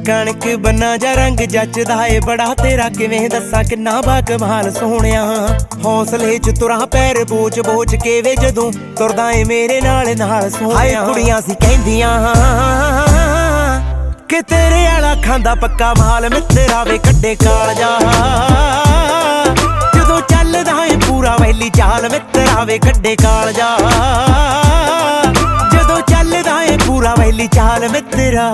कणक बन्ना जा रंग जचदा ए बड़ा तेरा किवें दस्सां किन्ना बाकमाल सोहणिया। हौसले च तुरां पैर बोच बोच के वे जदों तुरदा ए मेरे नाल नाल सोहणिया। कुड़ियां सी कहंदियां कि तेरे आला खांदा पक्का माल मित्तरा वे कड्डे कालजा। जदों चलदा ए पूरा वैली चाल मित्तरा वे कड्डे कालजा। जदों चलदा ए पूरा वैली चाल मित्तरा।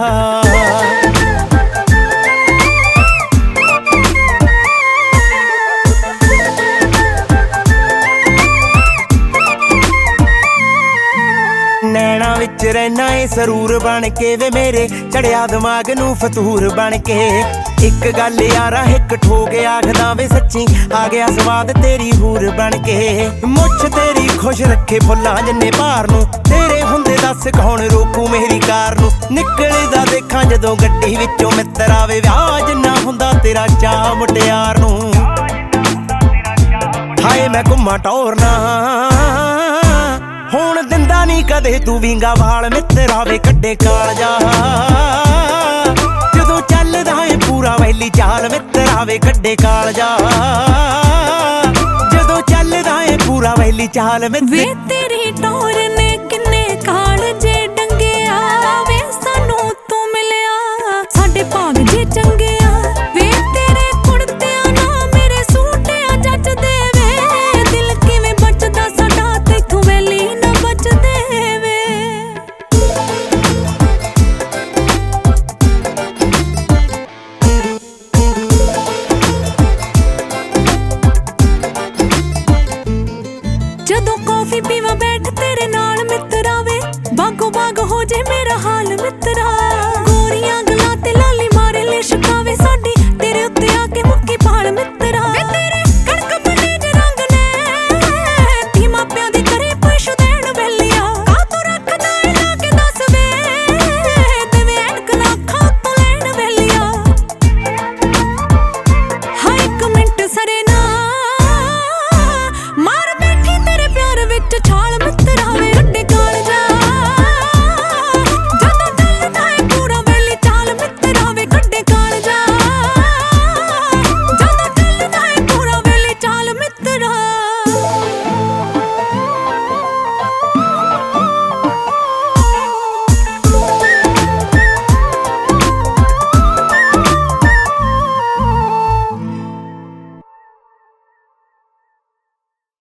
नैना विच रहना ए सरूर बन के वे मेरे चढ़िया दिमाग नू फतूर बन के। एक गल यारा हिक ठोक आखदा वे सच्ची आ गया स्वाद तेरी हूर बन के। मुछ तेरी खुश रखे फुल्लां जिन्ने भार नू तेरे हुंदे दस कौन रोकू मेरी कार नू। निकलदा देखां जदों गड्डी विचों मित्तरा वे विआह जिन्ना हुंदा तेरा चाह मुटियार नू। हाए मैं घुम्मा टोरना हुण दिंदा नी कदे तू विंगा वाल मित्तरा वे कड्डे कालजा। जदों चलदा ए पूरा वैली चाल मित्तरा वे कड्डे कालजा। जदों चलदा ए पूरा वैली चाल वे तेरी टोर